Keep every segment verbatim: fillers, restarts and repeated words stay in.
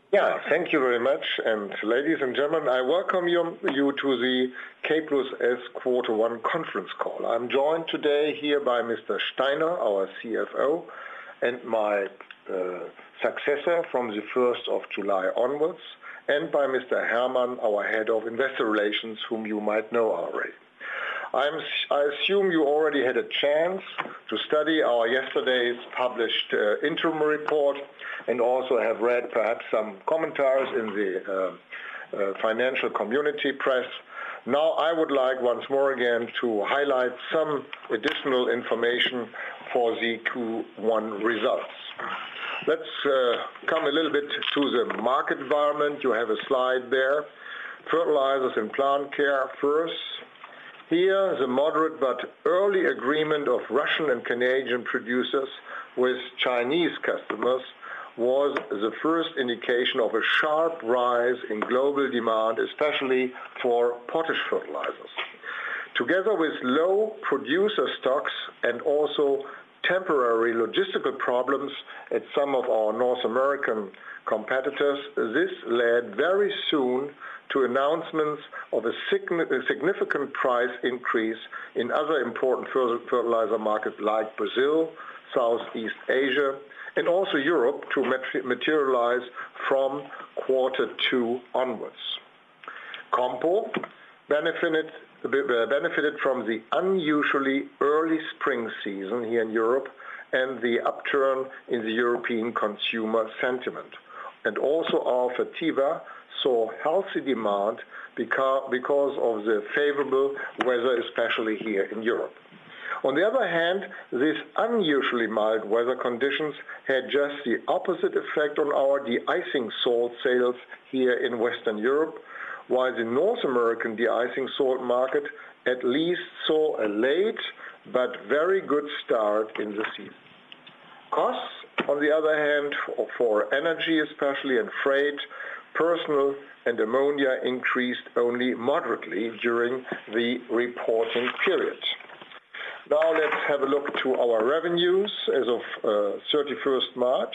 Yeah, thank you very much. And ladies and gentlemen, I welcome you, you to the K plus S Quarter One conference call. I'm joined today here by Mister Steiner, our C F O, and my uh, successor from the first of July onwards, and by Mister Hermann, our head of investor relations, whom you might know already. I'm, I assume you already had a chance to study our yesterday's published uh, interim report and also have read perhaps some commentaries in the uh, uh, financial community press. Now I would like once more again to highlight some additional information for the Q one results. Let's uh, come a little bit to the market environment. You have a slide there. Fertilizers and plant care first. Here, the moderate but early agreement of Russian and Canadian producers with Chinese customers was the first indication of a sharp rise in global demand, especially for potash fertilizers. Together with low producer stocks and also temporary logistical problems at some of our North American competitors, this led very soon to announcements of a significant price increase in other important fertilizer markets like Brazil, Southeast Asia, and also Europe to materialize from quarter two onwards. Compo benefited, benefited from the unusually early spring season here in Europe and the upturn in the European consumer sentiment. And also our Fertiva saw healthy demand because, because of the favorable weather, especially here in Europe. On the other hand, these unusually mild weather conditions had just the opposite effect on our de-icing salt sales here in Western Europe, while the North American de-icing salt market at least saw a late but very good start in the season. Costs, on the other hand, for energy especially and freight, personal and ammonia increased only moderately during the reporting period. Now let's have a look to our revenues as of uh, thirty-first March.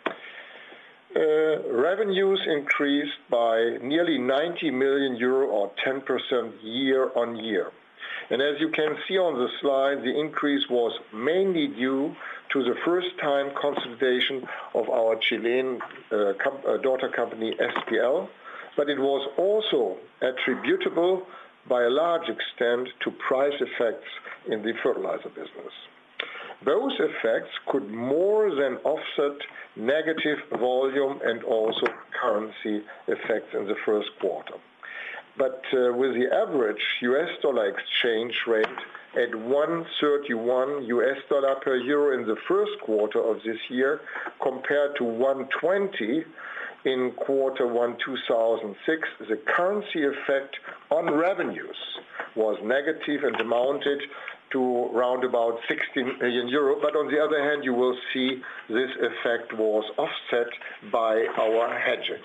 Uh, revenues increased by nearly ninety million euro or ten percent year on year. And as you can see on the slide, the increase was mainly due to the first-time consolidation of our Chilean uh, com- uh, daughter company S P L, but it was also attributable by a large extent to price effects in the fertilizer business. Those effects could more than offset negative volume and also currency effects in the first quarter. But uh, with the average U S dollar exchange rate at one thirty-one U S dollar per euro in the first quarter of this year compared to one twenty in quarter one two thousand six, the currency effect on revenues was negative and amounted to around about sixteen million euro. But on the other hand, you will see this effect was offset by our hedging.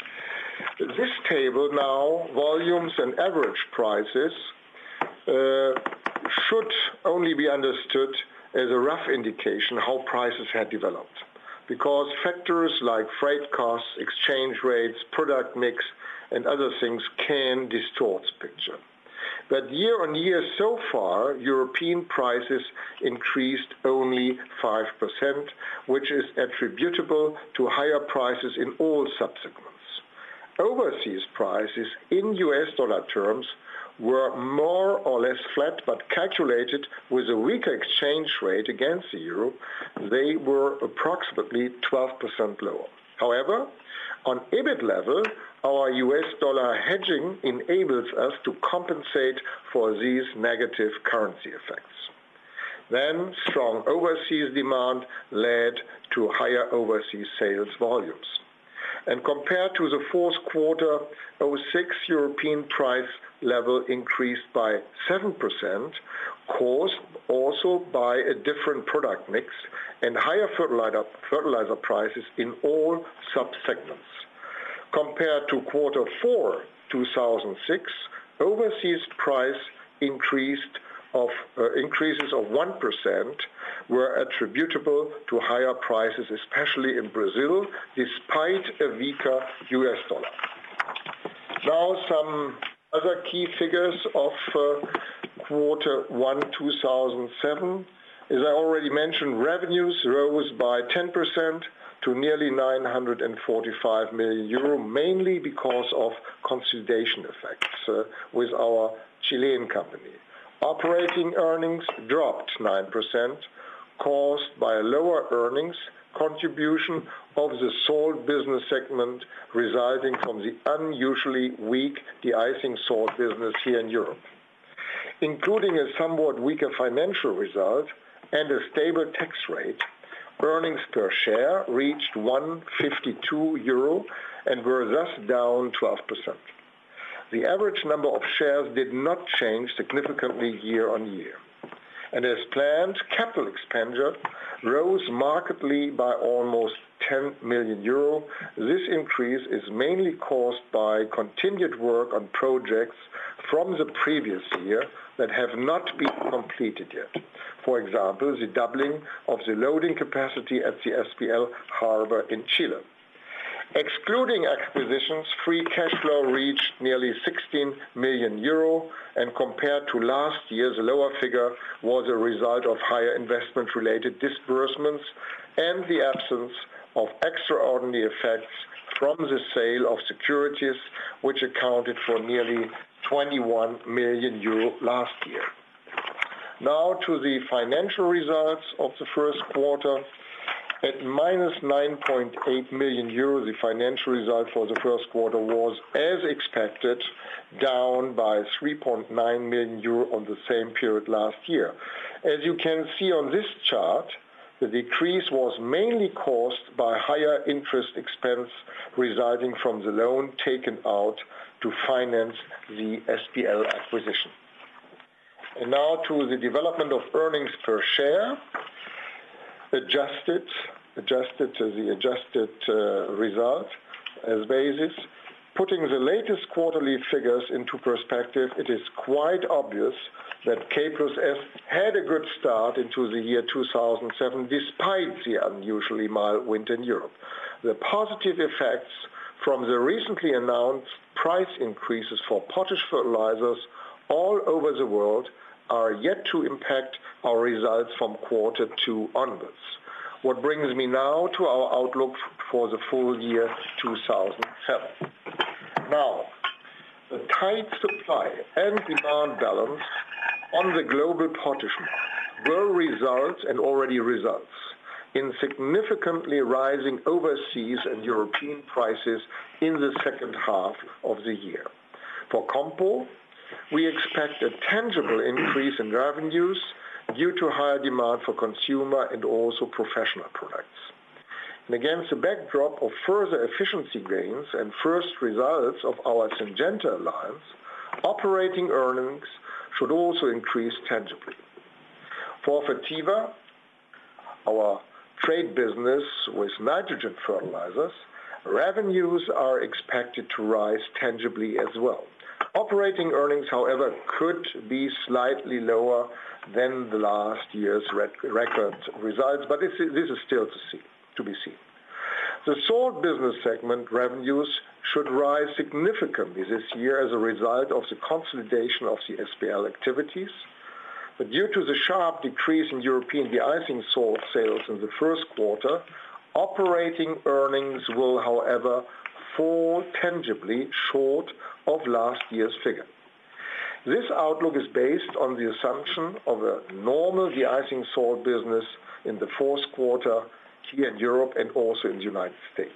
This table now, volumes and average prices, uh, should only be understood as a rough indication how prices had developed, because factors like freight costs, exchange rates, product mix, and other things can distort the picture. But year on year so far, European prices increased only five percent, which is attributable to higher prices in all subsegments. Overseas prices in U S dollar terms were more or less flat, but calculated with a weaker exchange rate against the euro, they were approximately twelve percent lower. However, on EBIT level, our U S dollar hedging enables us to compensate for these negative currency effects. Then, strong overseas demand led to higher overseas sales volumes. And compared to the fourth quarter oh six, European price level increased by seven percent, caused also by a different product mix and higher fertilizer, fertilizer prices in all subsegments. Compared to quarter four two thousand six, overseas price increased of uh, increases of one percent were attributable to higher prices, especially in Brazil, despite a weaker U S dollar. Now some other key figures of uh, quarter one two thousand seven. As I already mentioned, revenues rose by ten percent to nearly nine hundred forty-five million euro, mainly because of consolidation effects uh, with our Chilean company. Operating earnings dropped nine percent, caused by a lower earnings contribution of the salt business segment resulting from the unusually weak de-icing salt business here in Europe. Including a somewhat weaker financial result and a stable tax rate, earnings per share reached one euro fifty-two euro and were thus down twelve percent. The average number of shares did not change significantly year on year. And as planned, capital expenditure rose markedly by almost ten million euro. This increase is mainly caused by continued work on projects from the previous year that have not been completed yet. For example, the doubling of the loading capacity at the S P L harbor in Chile. Excluding acquisitions, free cash flow reached nearly sixteen million euro, and compared to last year, the lower figure was a result of higher investment-related disbursements and the absence of extraordinary effects from the sale of securities, which accounted for nearly twenty-one million euro last year. Now to the financial results of the first quarter. At minus nine point eight million euro, the financial result for the first quarter was, as expected, down by three point nine million euro on the same period last year. As you can see on this chart, the decrease was mainly caused by higher interest expense resulting from the loan taken out to finance the S P L acquisition. And now to the development of earnings per share. Adjusted, adjusted to the adjusted uh, result as basis. Putting the latest quarterly figures into perspective, it is quite obvious that K plus S had a good start into the year two thousand seven despite the unusually mild winter in Europe. The positive effects from the recently announced price increases for potash fertilizers all over the world are yet to impact our results from quarter two onwards. What brings me now to our outlook for the full year two thousand seven. Now, the tight supply and demand balance on the global potash market will result, and already results, in significantly rising overseas and European prices in the second half of the year. For Compo, we expect a tangible increase in revenues due to higher demand for consumer and also professional products. And against the backdrop of further efficiency gains and first results of our Syngenta alliance, operating earnings should also increase tangibly. For Fertiva, our trade business with nitrogen fertilizers, revenues are expected to rise tangibly as well. Operating earnings, however, could be slightly lower than the last year's record results, but this is still to see, to be seen. The salt business segment revenues should rise significantly this year as a result of the consolidation of the S P L activities. But due to the sharp decrease in European de-icing salt sales in the first quarter, operating earnings will, however, fall tangibly short of last year's figure. This outlook is based on the assumption of a normal de-icing salt business in the fourth quarter here in Europe and also in the United States.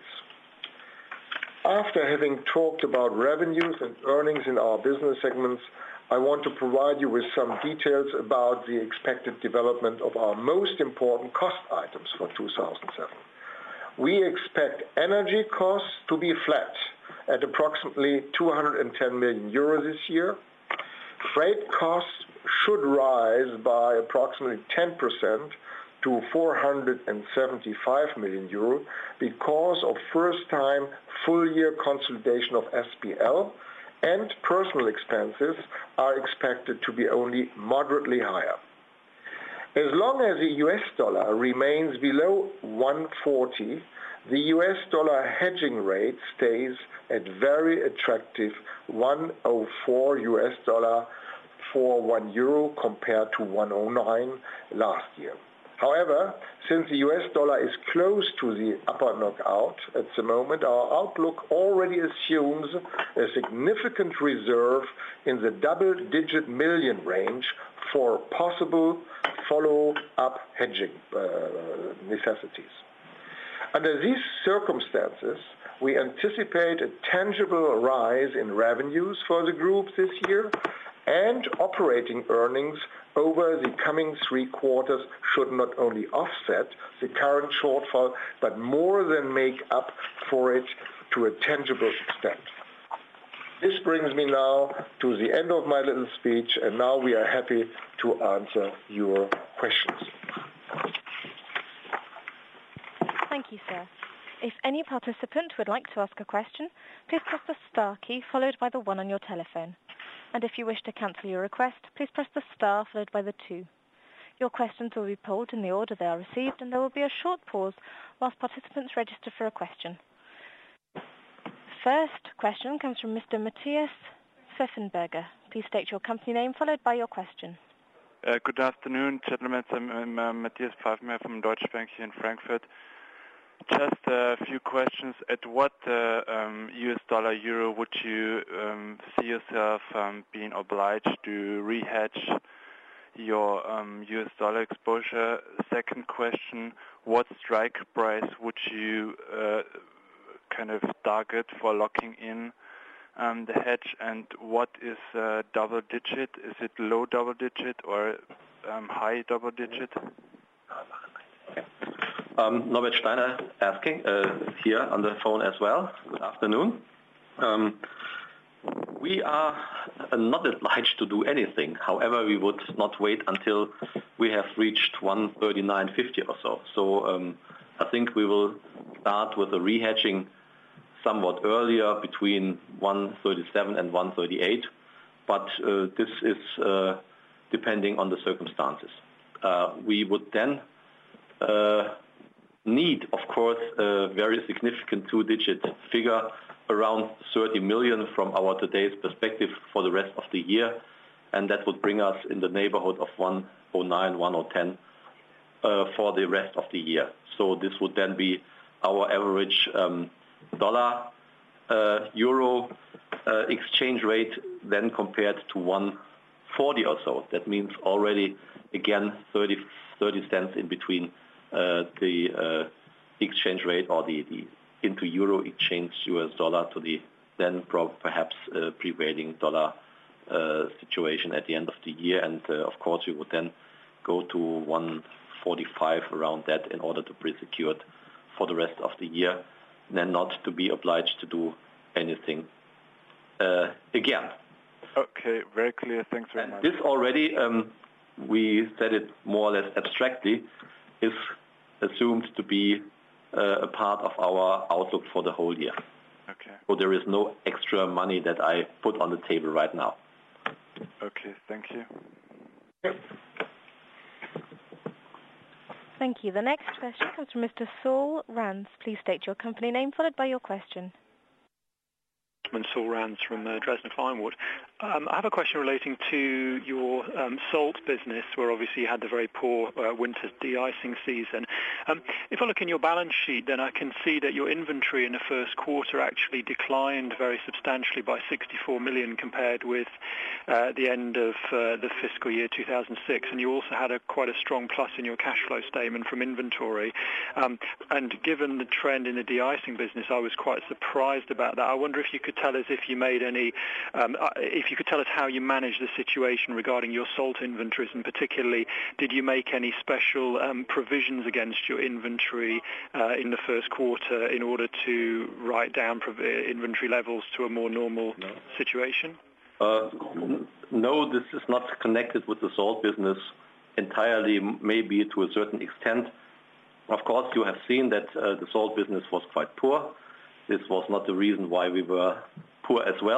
After having talked about revenues and earnings in our business segments, I want to provide you with some details about the expected development of our most important cost items for two thousand seven. We expect energy costs to be flat at approximately two hundred ten million euros this year. Freight costs should rise by approximately ten percent to four hundred seventy-five million euro because of first-time full-year consolidation of S P L and personal expenses are expected to be only moderately higher. As long as the U S dollar remains below one forty, the U S dollar hedging rate stays at very attractive one oh four U S dollar for one euro compared to one oh nine last year. However, since the U S dollar is close to the upper knockout at the moment, our outlook already assumes a significant reserve in the double-digit million range for possible follow-up hedging uh, necessities. Under these circumstances, we anticipate a tangible rise in revenues for the group this year, and operating earnings over the coming three quarters should not only offset the current shortfall, but more than make up for it to a tangible extent. This brings me now to the end of my little speech, and now we are happy to answer your questions. Thank you, sir. If any participant would like to ask a question, please press the star key followed by the one on your telephone. And if you wish to cancel your request, please press the star followed by the two. Your questions will be polled in the order they are received, and there will be a short pause whilst participants register for a question. First question comes from Mister Matthias Pfeffenberger. Please state your company name followed by your question. Uh, good afternoon, gentlemen. I'm, I'm uh, Matthias Pfeffenberger from Deutsche Bank here in Frankfurt. Just a few questions. At what uh, um, U S dollar euro would you um, see yourself um, being obliged to re-hedge your um, U S dollar exposure? Second question, what strike price would you uh, kind of target for locking in um, the hedge, and what is uh, double digit? Is it low double digit or um, high double digit? Um, Norbert Steiner asking uh, here on the phone as well. Good afternoon. Um, we are not obliged to do anything. However, we would not wait until we have reached one thirty-nine fifty or so. So um, I think we will start with the rehedging somewhat earlier, between one thirty-seven and one thirty-eight. But uh, this is uh, depending on the circumstances. Uh, we would then uh, need, of course, a very significant two-digit figure, around thirty million from our today's perspective for the rest of the year, and that would bring us in the neighborhood of one oh nine, one oh ten uh, for the rest of the year. So this would then be our average um, dollar uh, euro uh, exchange rate then compared to one forty or so. That means already again thirty, thirty cents in between Uh, the uh, exchange rate or the, the into euro exchange U S dollar to the then pro- perhaps uh, prevailing dollar uh, situation at the end of the year. And uh, of course we would then go to one forty-five around that in order to be secured for the rest of the year, and then not to be obliged to do anything uh, again. Okay, very clear. Thanks very and much. This already, um, we said it more or less abstractly, is assumed to be uh, a part of our outlook for the whole year. Okay. So there is no extra money that I put on the table right now. Okay, thank you. Thank you. The next question comes from Mister Saul Rands. Please state your company name followed by your question. Saul Rands from uh, Dresdner Kleinwood. Um, I have a question relating to your um, salt business, where obviously you had the very poor uh, winter de-icing season. Um, if I look in your balance sheet, then I can see that your inventory in the first quarter actually declined very substantially by sixty-four million compared with uh, the end of uh, the fiscal year two thousand six, and you also had a quite a strong plus in your cash flow statement from inventory. Um, and given the trend in the de-icing business, I was quite surprised about that. I wonder if you could tell us if you made any, um, if you could tell us how you managed the situation regarding your salt inventories, and particularly, did you make any special um, provisions against your inventory uh, in the first quarter in order to write down prov- inventory levels to a more normal no. situation? Uh, no, this is not connected with the salt business entirely, maybe to a certain extent. Of course, you have seen that uh, the salt business was quite poor. This was not the reason why we were poor as well.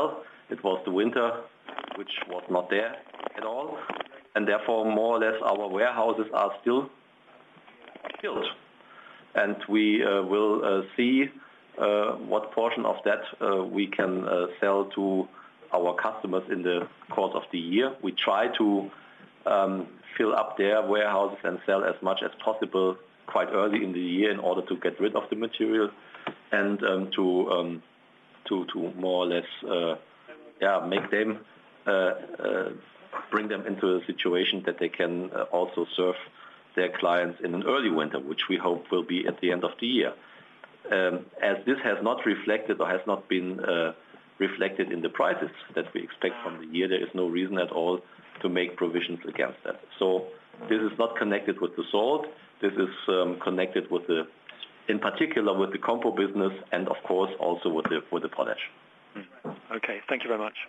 It was the winter, which was not there at all, and therefore more or less our warehouses are still filled. And we uh, will uh, see uh, what portion of that uh, we can uh, sell to our customers in the course of the year. We try to um, fill up their warehouses and sell as much as possible quite early in the year in order to get rid of the material and um, to, um, to to more or less uh, yeah make them uh, uh, bring them into a situation that they can uh, also serve their clients in an early winter, which we hope will be at the end of the year. Um, as this has not reflected or has not been uh, reflected in the prices that we expect from the year, there is no reason at all to make provisions against that. So this is not connected with the salt. This is um, connected with the, in particular with the compo business, and of course also with the with the potash. Okay, thank you very much.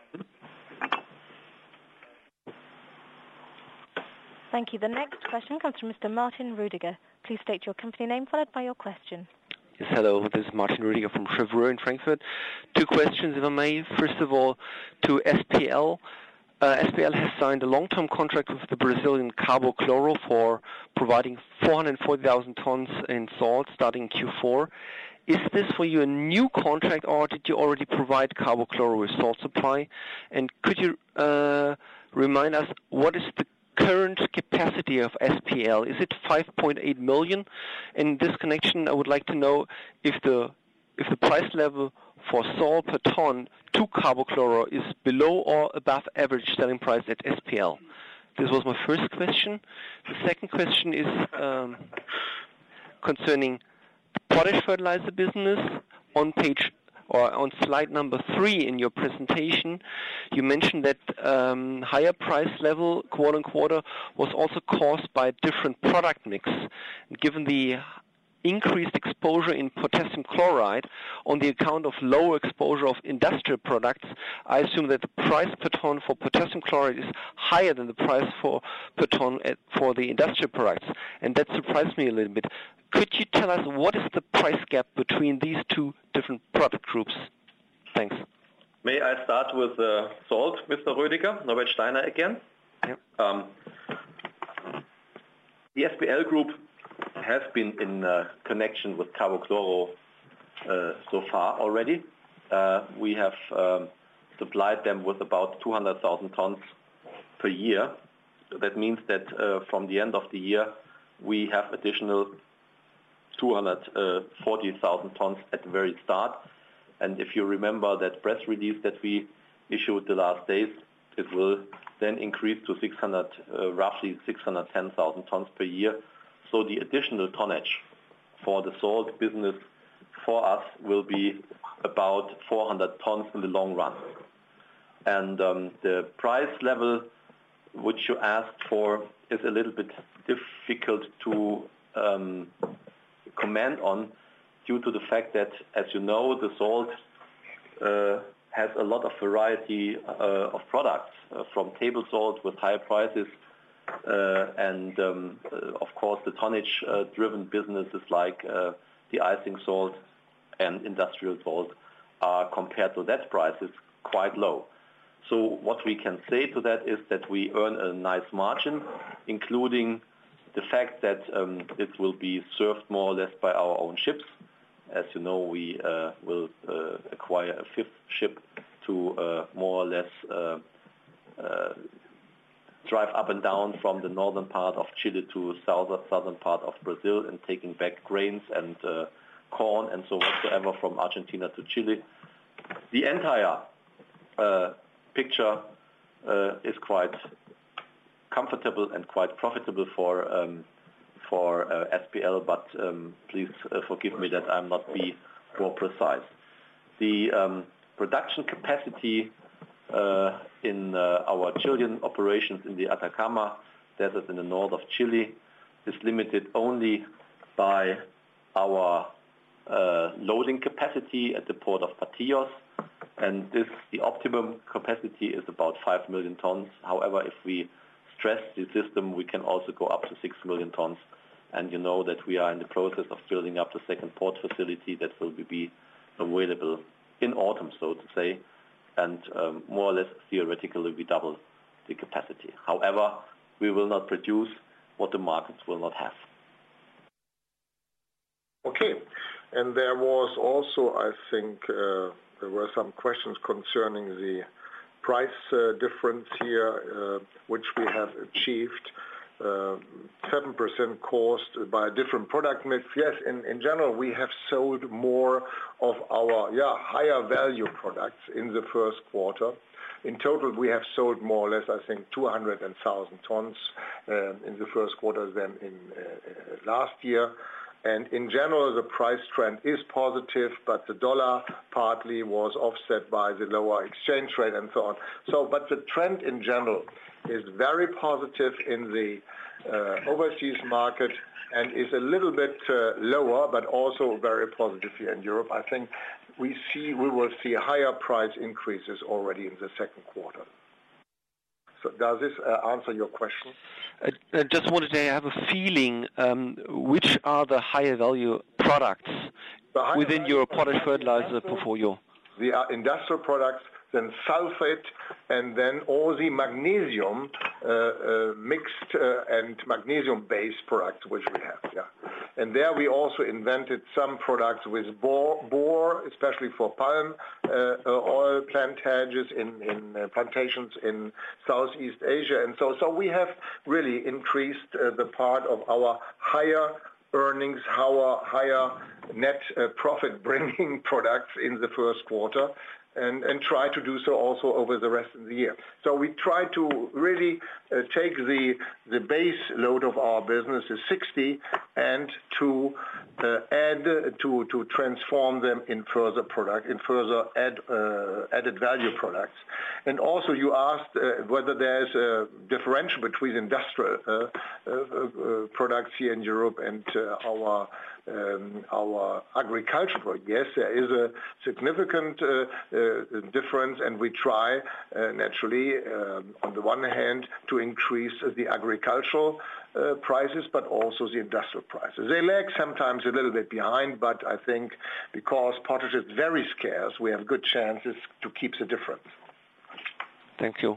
Thank you. The next question comes from Mister Martin Rudiger. Please state your company name followed by your question. Yes, hello. This is Martin Rudiger from Cheuvreux in Frankfurt. Two questions, if I may. First of all, to S P L. Uh, S P L has signed a long-term contract with the Brazilian Carbochloro for providing four hundred forty thousand tons in salt starting in Q four. Is this for you a new contract, or did you already provide Carbochloro with salt supply? And could you uh, remind us what is the current capacity of S P L? Is it five point eight million? In this connection, I would like to know if the if the price level for salt per ton to Carbochloro is below or above average selling price at S P L. This was my first question. The second question is um, concerning the potash fertilizer business. On page or on slide number three in your presentation, you mentioned that um, higher price level, quote unquote, was also caused by a different product mix. Given the increased exposure in potassium chloride on the account of lower exposure of industrial products, I assume that the price per ton for potassium chloride is higher than the price for per ton at, for the industrial products, and that surprised me a little bit. Could you tell us what is the price gap between these two different product groups? Thanks. May I start with uh, salt, Mister Rödiger? Norbert Steiner again. Yep. Um, the S P L Group has been in uh, connection with Carbochloro uh, so far already. Uh, we have um, supplied them with about two hundred thousand tons per year. That means that uh, from the end of the year, we have additional two hundred forty thousand tons at the very start. And if you remember that press release that we issued the last days, it will then increase to six hundred, uh, roughly six hundred ten thousand tons per year. So the additional tonnage for the salt business for us will be about four hundred tons in the long run. And um, the price level which you asked for is a little bit difficult to um, comment on due to the fact that, as you know, the salt uh, has a lot of variety uh, of products, uh, from table salt with high prices uh, and, um, uh, of course, the tonnage-driven uh, businesses like uh, the icing salt and industrial salt are, compared to that prices, quite low. So what we can say to that is that we earn a nice margin, including the fact that um, it will be served more or less by our own ships. As you know, we uh, will uh, acquire a fifth ship to uh, more or less uh, uh, drive up and down from the northern part of Chile to southern southern part of Brazil and taking back grains and uh, corn and so whatsoever from Argentina to Chile. The entire uh, picture uh, is quite comfortable and quite profitable for um, for uh, S P L, but um, please uh, forgive me that I'm not be more precise. The um, production capacity uh, in uh, our Chilean operations in the Atacama Desert in the north of Chile is limited only by our uh, loading capacity at the port of Patillos, and this the optimum capacity is about five million tons. However, if we stress the system, we can also go up to six million tons. And you know that we are in the process of building up the second port facility that will be available in autumn, so to say. and um, more or less theoretically we double the capacity. However, we will not produce what the markets will not have. Okay, and there was also, I think, uh, there were some questions concerning the price uh, difference here, uh, which we have achieved. Uh, seven percent caused by a different product mix. Yes, in, in general, we have sold more of our yeah higher value products in the first quarter. In total, we have sold more or less, I think, two hundred thousand tons uh, in the first quarter than in uh, last year. And in general, the price trend is positive, but the dollar partly was offset by the lower exchange rate and so on. So, but the trend in general is very positive in the uh, overseas market and is a little bit uh, lower, but also very positive here in Europe. I think we see we will see higher price increases already in the second quarter. So does this uh, answer your question? I, I just wanted to have a feeling um, which are the higher value products within your potash fertilizer portfolio? The uh, industrial products, then sulfate, and then all the magnesium uh, uh, mixed uh, and magnesium-based products which we have. Yeah, and there we also invented some products with bore, bore especially for palm uh, oil plantages in, in uh, plantations in Southeast Asia, and so so we have really increased uh, the part of our higher earnings, our higher net uh, profit-bringing products in the first quarter. And, and try to do so also over the rest of the year. So we try to really uh, take the the base load of our business is sixty and to uh, add to to transform them in further product in further add uh, added value products. And also you asked uh, whether there's a differential between industrial uh, uh, uh, products here in Europe and uh, our Um, our agricultural. Yes, there is a significant uh, uh, difference, and we try uh, naturally, uh, on the one hand, to increase the agricultural uh, prices, but also the industrial prices. They lag sometimes a little bit behind, but I think because potash is very scarce, we have good chances to keep the difference. Thank you.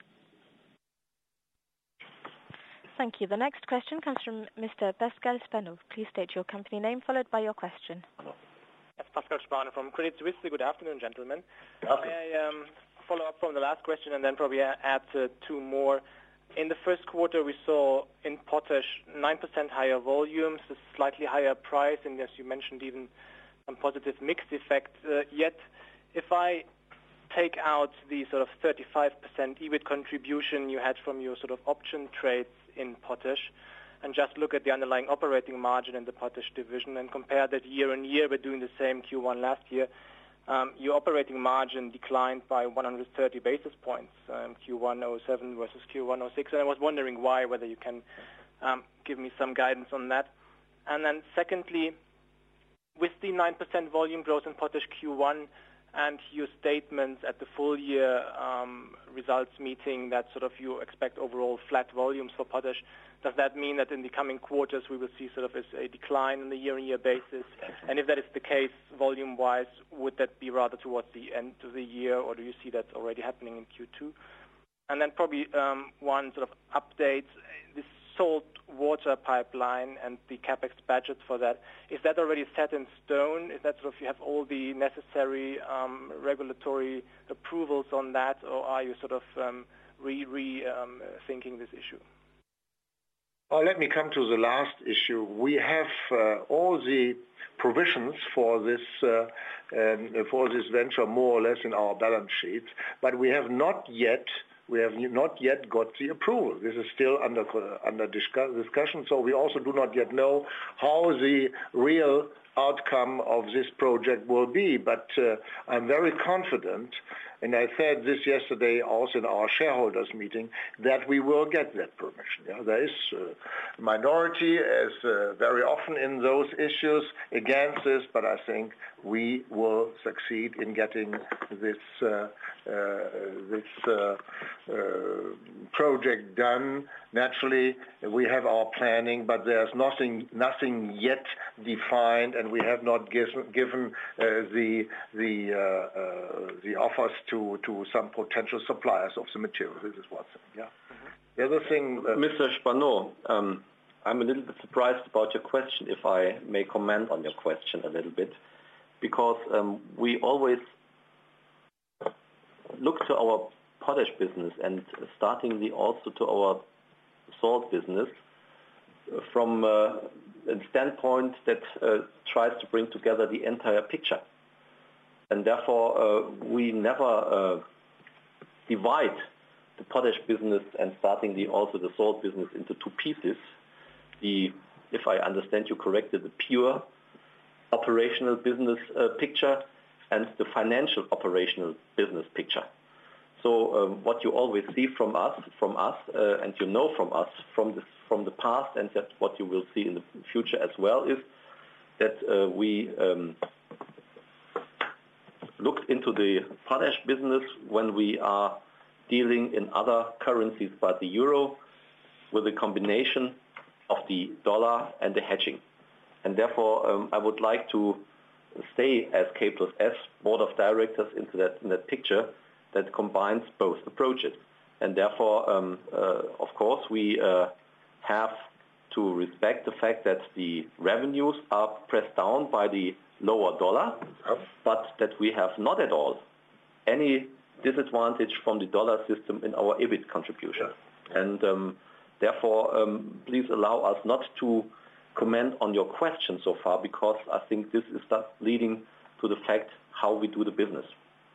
Thank you. The next question comes from Mister Pascal Spanov. Please state your company name, followed by your question. That's Pascal Spanov from Credit Suisse. Good afternoon, gentlemen. Good afternoon. I um, follow up from the last question and then probably add uh, two more. In the first quarter, we saw in potash nine percent higher volumes, a slightly higher price, and as you mentioned, even some positive mixed effect. Uh, yet, if I take out the sort of thirty-five percent E B I T contribution you had from your sort of option trades in potash and just look at the underlying operating margin in the potash division and compare that year on year, we're doing the same Q one last year, um, your operating margin declined by one hundred thirty basis points, um, Q one oh seven versus Q one oh six, and I was wondering why, whether you can um, give me some guidance on that. And then secondly, with the nine percent volume growth in potash Q one, and your statements at the full year um, results meeting that sort of you expect overall flat volumes for potash, does that mean that in the coming quarters we will see sort of a decline on the year-on-year basis? And if that is the case, volume-wise, would that be rather towards the end of the year, or do you see that already happening in Q two? And then probably um, one sort of update, this salt water pipeline and the capex budget for that, is that already set in stone? Is that sort of you have all the necessary um, regulatory approvals on that, or are you sort of um, re, re um, thinking this issue? Well, let me come to the last issue. We have uh, all the provisions for this uh, um, for this venture more or less in our balance sheet, but we have not yet We have not yet got the approval. This is still under under discussion, so we also do not yet know how the real outcome of this project will be. But uh, I'm very confident, and I said this yesterday also in our shareholders meeting, that we will get that permission. Yeah? There is a minority, as uh, very often in those issues, against this, but I think we will succeed in getting this uh, uh, this uh, uh, project done. Naturally, we have our planning, but there's nothing nothing yet defined, and and we have not given, given uh, the the uh, uh, the offers to, to some potential suppliers of the material. This is one thing. Yeah. Mm-hmm. The other thing, uh, Mister Spano, um, I'm a little bit surprised about your question. If I may comment on your question a little bit, because um, we always look to our potash business and startingly also to our salt business from uh, a standpoint that uh, tries to bring together the entire picture. And therefore, uh, we never uh, divide the potash business and startingly also the salt business into two pieces. The, if I understand you correctly, the pure operational business uh, picture and the financial operational business picture. So um, what you always see from us, from us, uh, and you know from us from the from the past, and that's what you will see in the future as well, is that uh, we um, looked into the potash business when we are dealing in other currencies but the euro, with a combination of the dollar and the hedging. And therefore, um, I would like to stay as K plus S board of directors into that, in that picture that combines both approaches. And therefore, um, uh, of course, we uh, have to respect the fact that the revenues are pressed down by the lower dollar, but that we have not at all any disadvantage from the dollar system in our E B I T contribution. Yeah. And um, therefore, um, please allow us not to comment on your question so far, because I think this is just leading to the fact how we do the business.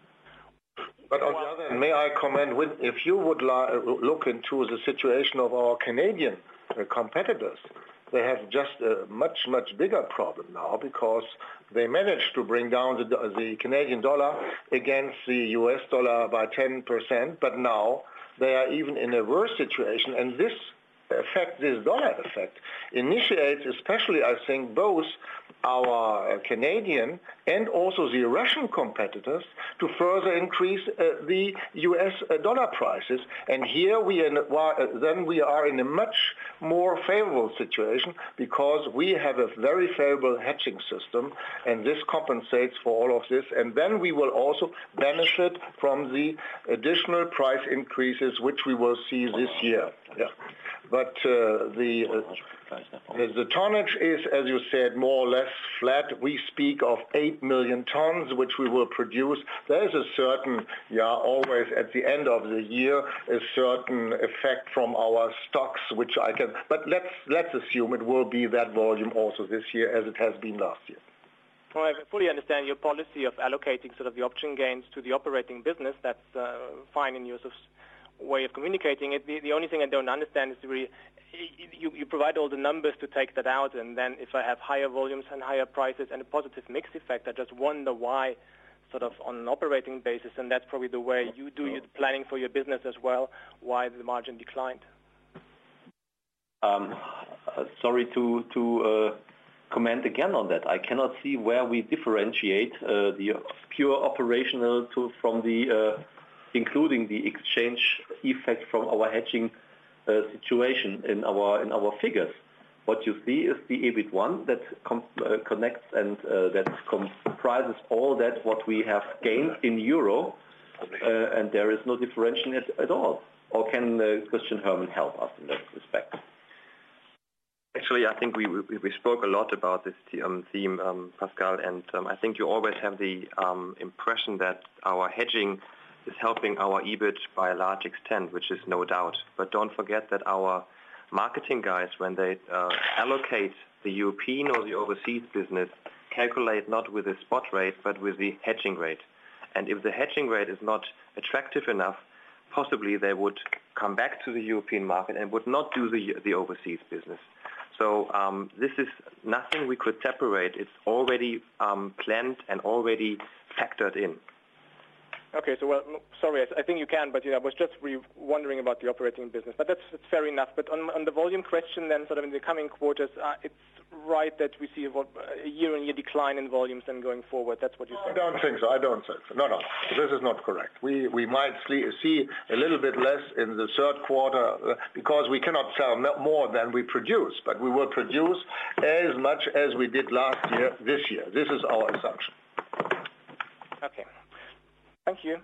But on the other hand, may I comment, with, if you would la- look into the situation of our Canadian uh, competitors, they have just a much, much bigger problem now, because they managed to bring down the, the Canadian dollar against the U S dollar by ten percent, but now they are even in a worse situation, and this effect, this dollar effect, initiates especially, I think, both our uh, Canadian and also the Russian competitors to further increase uh, the U S uh, dollar prices. And here we in, uh, then we are in a much more favorable situation, because we have a very favorable hedging system, and this compensates for all of this. And then we will also benefit from the additional price increases which we will see this year. Yeah. But uh, the, uh, the tonnage is, as you said, more or less flat. We speak of eight million tons, which we will produce. There is a certain, yeah, always at the end of the year, a certain effect from our stocks, which I can, but let's, let's assume it will be that volume also this year as it has been last year. Well, I fully understand your policy of allocating sort of the option gains to the operating business. That's uh, fine in your sort of way of communicating it. The, the only thing I don't understand is really, you, you provide all the numbers to take that out, and then if I have higher volumes and higher prices and a positive mix effect, I just wonder why, sort of on an operating basis, and that's probably the way you do your planning for your business as well, why the margin declined. Um, uh, sorry to to uh, comment again on that. I cannot see where we differentiate uh, the pure operational to from the uh, including the exchange effect from our hedging uh, situation in our in our figures. What you see is the E B I T one that com- uh, connects and uh, that comprises all that what we have gained in euro, uh, and there is no differentiation at, at all. Or can uh, Christian Hermann help us in that respect? Actually, I think we we, we spoke a lot about this um, theme, um, Pascal, and um, I think you always have the um, impression that our hedging is helping our E B I T by a large extent, which is no doubt. But don't forget that our marketing guys, when they uh, allocate the European or the overseas business, calculate not with the spot rate, but with the hedging rate. And if the hedging rate is not attractive enough, possibly they would come back to the European market and would not do the, the overseas business. So um, this is nothing we could separate. It's already um, planned and already factored in. Okay, so well, sorry, I think you can, but yeah, I was just re- wondering about the operating business. But that's, that's fair enough. But on, on the volume question, then, sort of in the coming quarters, uh, it's right that we see a year-on-year decline in volumes then going forward. That's what you said. I don't think so. I don't think so. No, no, this is not correct. We we might see a little bit less in the third quarter uh, because we cannot sell more than we produce, but we will produce as much as we did last year this year. This is our assumption. Okay. Thank you.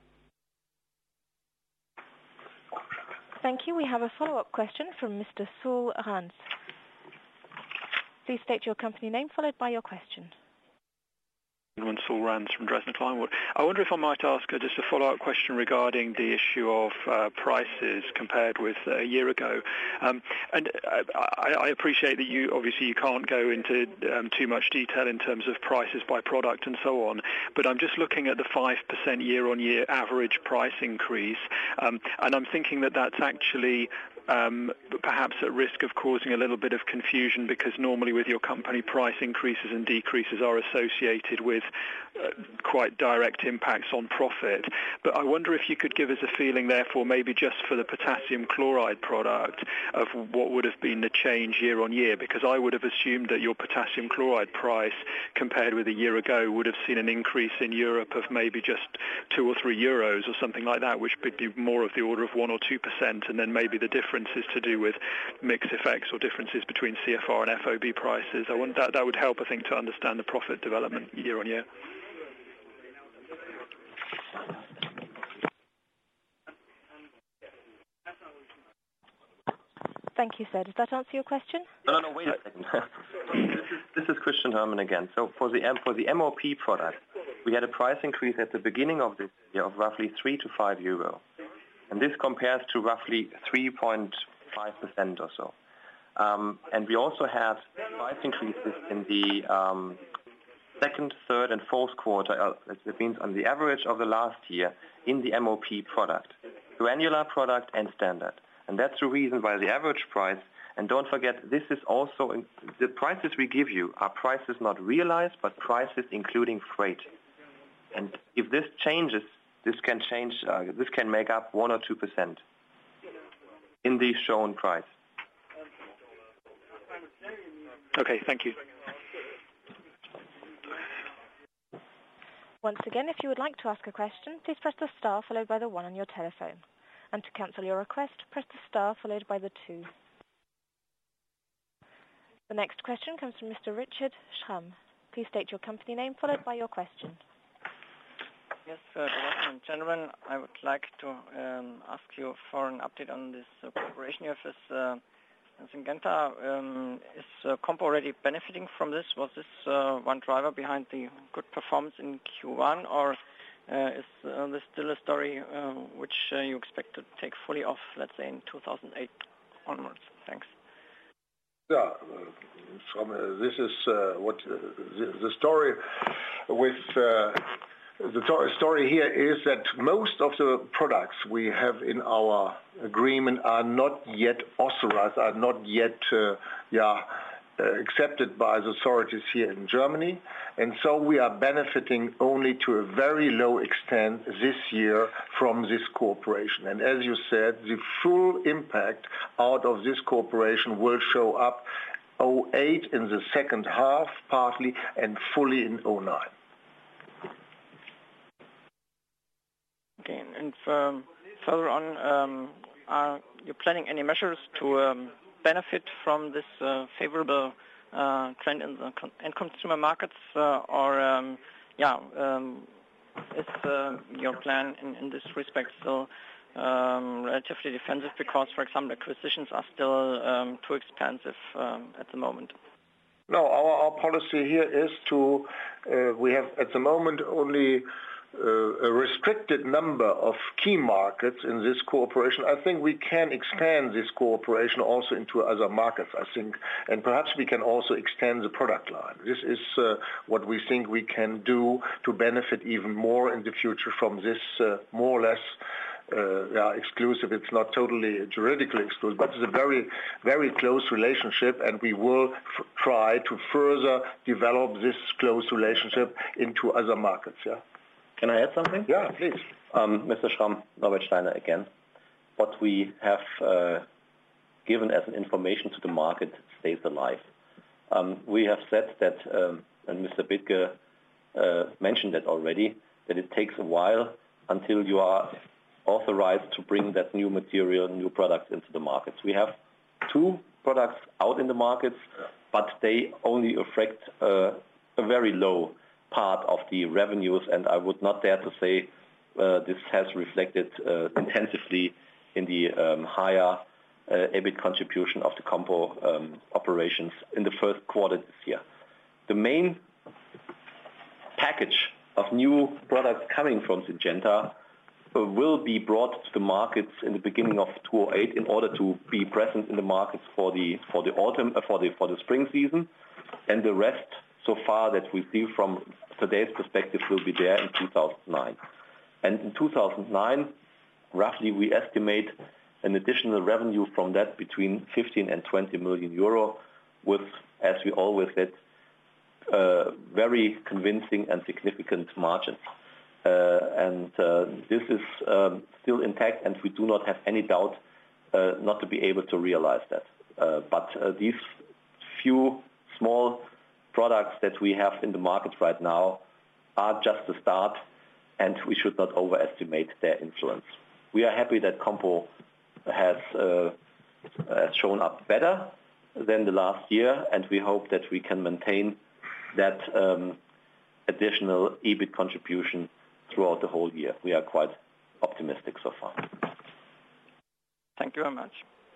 Thank you. We have a follow-up question from Mister Saul Rans. Please state your company name followed by your question. Saul Rans from Dresdner Kleinwort. I wonder if I might ask uh, just a follow-up question regarding the issue of uh, prices compared with uh, a year ago. Um, and uh, I, I appreciate that you obviously you can't go into um, too much detail in terms of prices by product and so on, but I'm just looking at the five percent year-on-year average price increase, um, and I'm thinking that that's actually Um, perhaps at risk of causing a little bit of confusion, because normally with your company price increases and decreases are associated with uh, quite direct impacts on profit. But I wonder if you could give us a feeling, therefore, maybe just for the potassium chloride product, of what would have been the change year on year, because I would have assumed that your potassium chloride price compared with a year ago would have seen an increase in Europe of maybe just two or three euros or something like that, which would be more of the order of one or two percent, and then maybe the difference is to do with mix effects or differences between C F R and F O B prices. I want that that would help, I think, to understand the profit development year on year. Thank you, sir. Does that answer your question? No, no, no. Wait a second. this, is, this is Christian Hermann again. So for the for the M O P product, we had a price increase at the beginning of this year of roughly three to five euro. And this compares to roughly three point five percent or so. Um, and we also had price increases in the um, second, third, and fourth quarter. Uh, that means on the average of the last year in the M O P product, granular product and standard. And that's the reason why the average price, and don't forget, this is also, in, the prices we give you are prices not realized, but prices including freight. And if this changes, This can change. Uh, this can make up one or two percent in the shown price. Okay, thank you. Once again, if you would like to ask a question, please press the star followed by the one on your telephone. And to cancel your request, press the star followed by the two. The next question comes from Mister Richard Schramm. Please state your company name followed by your question. Yes, uh, good afternoon, gentlemen. I would like to um, ask you for an update on this uh, cooperation you have with uh, Syngenta. Um, is uh, Compo already benefiting from this? Was this uh, one driver behind the good performance in Q one, or uh, is uh, this still a story uh, which uh, you expect to take fully off, let's say, in two thousand eight onwards? Thanks. Yeah, from, uh, this is uh, what uh, the, the story with... Uh, The story here is that most of the products we have in our agreement are not yet authorized, are not yet uh, yeah, uh, accepted by the authorities here in Germany. And so we are benefiting only to a very low extent this year from this cooperation. And as you said, the full impact out of this cooperation will show up oh eight in the second half, partly, and fully in oh nine. Okay, and um, further on, um, are you planning any measures to um, benefit from this uh, favorable uh, trend in the con- in consumer markets, uh, or um, yeah, um, is uh, your plan in, in this respect still um, relatively defensive because, for example, acquisitions are still um, too expensive um, at the moment? No, our, our policy here is to, uh, we have at the moment only Uh, a restricted number of key markets in this cooperation. I think we can expand this cooperation also into other markets, I think, and perhaps we can also extend the product line. This is uh, what we think we can do to benefit even more in the future from this uh, more or less uh, yeah, exclusive. It's not totally juridically exclusive, but it's a very, very close relationship, and we will f- try to further develop this close relationship into other markets, yeah. Can I add something? Yeah, please. Um, Mister Schramm, Norbert Steiner again. What we have uh, given as an information to the market stays alive. Um, we have said that, um, and Mister Bittke uh, mentioned that already, that it takes a while until you are authorized to bring that new material, new products into the markets. We have two products out in the markets, but they only affect uh, a very low part of the revenues, and I would not dare to say uh, this has reflected uh, intensively in the um, higher uh, EBIT contribution of the Compo um, operations in the first quarter this year. The main package of new products coming from Syngenta uh, will be brought to the markets in the beginning of two thousand eight in order to be present in the markets for the for the autumn uh, for the for the spring season, and the rest so far that we see from today's perspective will be there in two thousand nine. And in two thousand nine, roughly we estimate an additional revenue from that between fifteen and twenty million euro, with, as we always said, uh, very convincing and significant margins. Uh, and uh, this is um, still intact, and we do not have any doubt uh, not to be able to realize that. Uh, but uh, these few small products that we have in the market right now are just the start, and we should not overestimate their influence. We are happy that Compo has, uh, has shown up better than the last year, and we hope that we can maintain that um, additional EBIT contribution throughout the whole year. We are quite optimistic so far. Thank you very much.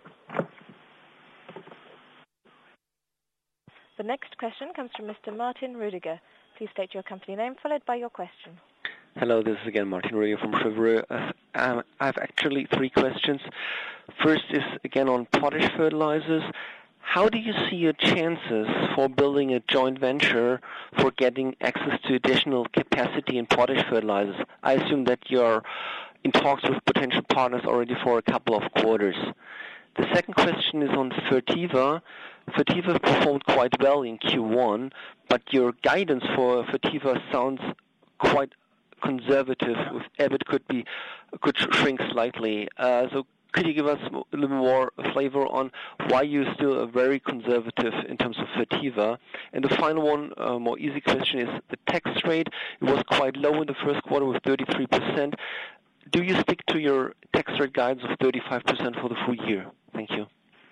The next question comes from Mister Martin Rudiger. Please state your company name, followed by your question. Hello, this is again Martin Rudiger from Cheuvreux. Uh, um, I have actually three questions. First is again on potash fertilizers. How do you see your chances for building a joint venture for getting access to additional capacity in potash fertilizers? I assume that you're in talks with potential partners already for a couple of quarters. The second question is on Fertiva. Fertiva performed quite well in Q one, but your guidance for Fertiva sounds quite conservative, with EBIT could be could shrink slightly. Uh, so could you give us a little more flavor on why you're still very conservative in terms of Fertiva? And the final one, uh, more easy question, is the tax rate. It was quite low in the first quarter with thirty-three percent. Do you stick to your tax rate guidance of thirty-five percent for the full year? Thank you.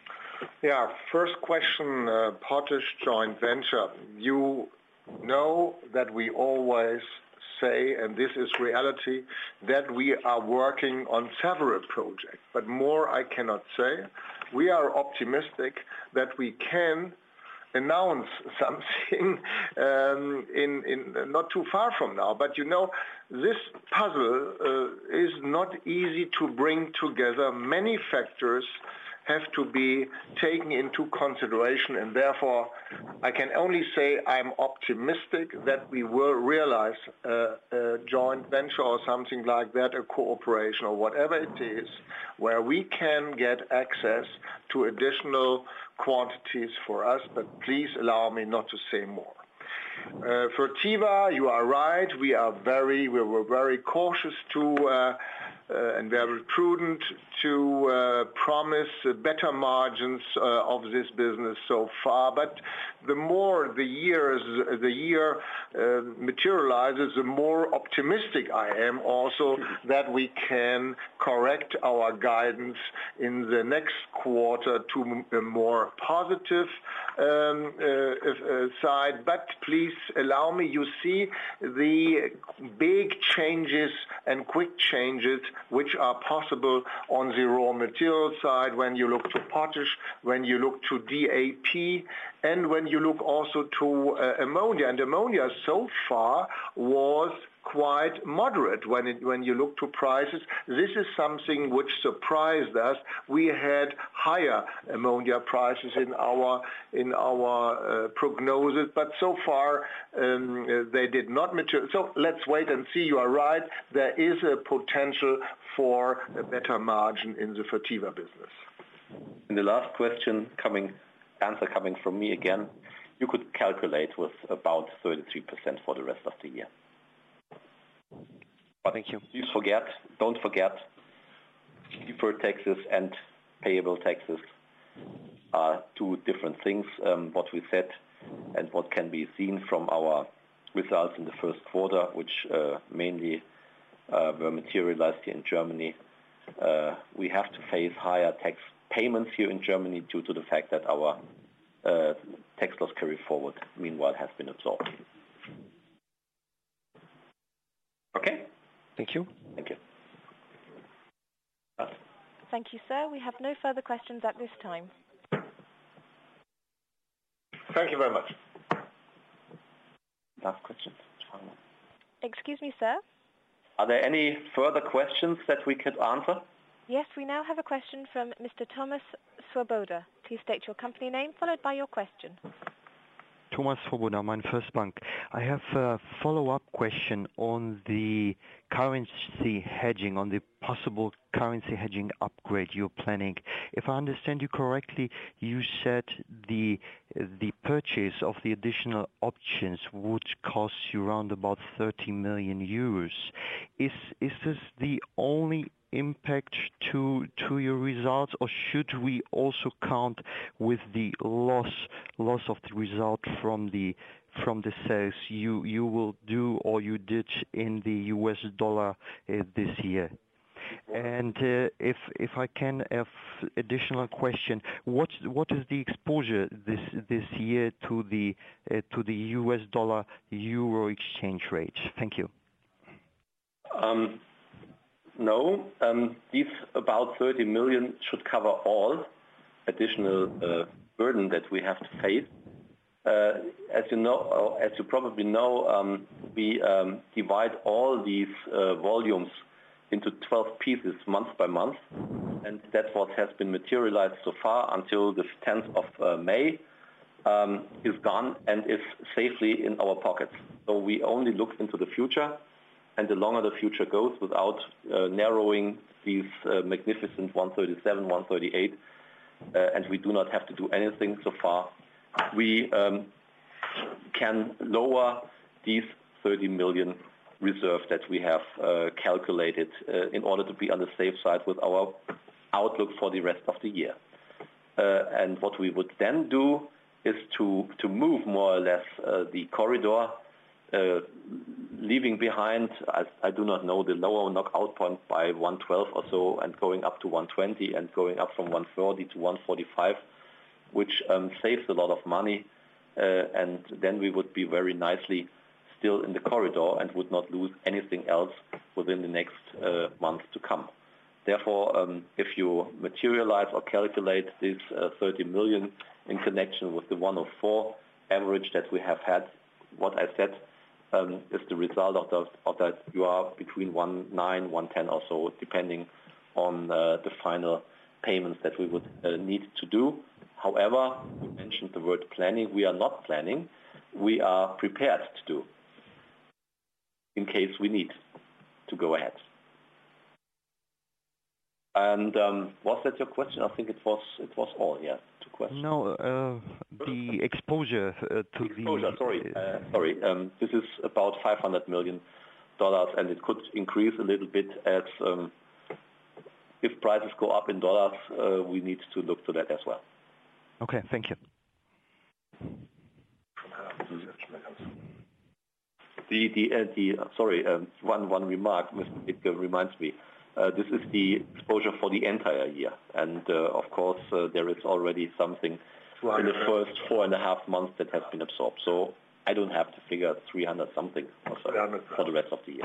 Yeah, first question, uh, potash joint venture. You know that we always say, and this is reality, that we are working on several projects, but more I cannot say. We are optimistic that we can announce something um, in, in not too far from now. But you know, this puzzle uh, is not easy to bring together. Many factors have to be taken into consideration, and therefore I can only say I'm optimistic that we will realize a, a joint venture or something like that, a cooperation or whatever it is, where we can get access to additional quantities for us, but please allow me not to say more. Uh, for Fertiva, you are right. We are very, we were very cautious to uh, uh, and very prudent to uh, promise uh, better margins uh, of this business so far. But the more the years, the year uh, materializes, the more optimistic I am also that we can correct our guidance in the next quarter to a more positive um, uh, uh, side. But please allow me, you see the big changes and quick changes which are possible on the raw material side when you look to potash, when you look to D A P, and when you look also to uh, ammonia. And ammonia so far was quite moderate when it, when you look to prices. This is something which surprised us. We had higher ammonia prices in our in our uh, prognosis, but so far um, they did not materialize. So let's wait and see. You are right. There is a potential for a better margin in the Fertiva business. And the last question coming, answer coming from me again, you could calculate with about thirty-three percent for the rest of the year. But Thank you. please forget, don't forget, deferred taxes and payable taxes are two different things. Um, what we said and what can be seen from our results in the first quarter, which uh, mainly uh, were materialized here in Germany. Uh, we have to face higher tax payments here in Germany due to the fact that our uh, tax loss carry forward, meanwhile, has been absorbed. Okay? Thank you. Thank you. Thank you, sir. We have no further questions at this time. Thank you very much. Last question. Excuse me, sir? Are there any further questions that we could answer? Yes, we now have a question from Mister Thomas Swoboda. Please state your company name, followed by your question. Thomas Swoboda, MainFirst Bank. I have a follow-up question on the currency hedging, on the possible currency hedging upgrade you're planning. If I understand you correctly, you said the the purchase of the additional options would cost you around about thirty million euros. Is is this the only impact to to your results, or should we also count with the loss loss of the result from the from the sales you you will do or you did in the U S dollar uh, this year? And uh, if if I can have additional question, what what is the exposure this this year to the uh, to the U S dollar euro exchange rate? Thank you. Um, no, um, these about thirty million should cover all additional uh, burden that we have to face. Uh, as you know, as you probably know, um, we um, divide all these uh, volumes into twelve pieces month by month, and that's what has been materialized so far until the tenth of uh, May um, is gone and is safely in our pockets. So we only look into the future, and the longer the future goes without uh, narrowing these uh, magnificent one thirty-seven, one thirty-eight, uh, and we do not have to do anything so far, we um, can lower these thirty million reserve that we have uh, calculated uh, in order to be on the safe side with our outlook for the rest of the year. Uh, and what we would then do is to, to move more or less uh, the corridor, uh, leaving behind, I, I do not know, the lower knockout point by one twelve or so, and going up to one twenty and going up from one forty to one forty-five, which um, saves a lot of money, uh, and then we would be very nicely still in the corridor and would not lose anything else within the next uh, month to come. Therefore, um, if you materialize or calculate this uh, thirty million in connection with the one oh four average that we have had, what I said um, is the result of, the, of that you are between one nine, one ten or so, depending on uh, the final payments that we would uh, need to do. However, you mentioned the word planning. We are not planning. We are prepared to do, in case we need to go ahead. And um, was that your question? I think it was it was all, yeah, two questions. No, uh, the exposure uh, to the... Exposure, the, sorry, uh, sorry. Um, this is about five hundred million dollars, and it could increase a little bit as um, if prices go up in dollars, uh, we need to look to that as well. Okay, thank you. The the uh, the uh, sorry, um, one one remark. It uh, reminds me. Uh, this is the exposure for the entire year, and uh, of course uh, there is already something in the first four and a half months that has been absorbed. So I don't have to figure three hundred something or so for the rest of the year.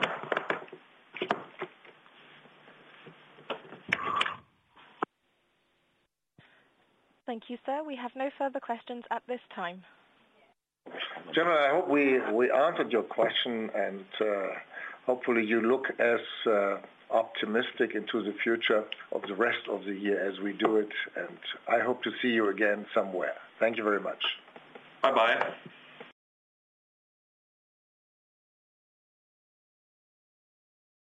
Thank you, sir. We have no further questions at this time. General, I hope we, we answered your question, and uh, hopefully you look as uh, optimistic into the future of the rest of the year as we do it, and I hope to see you again somewhere. Thank you very much. Bye-bye.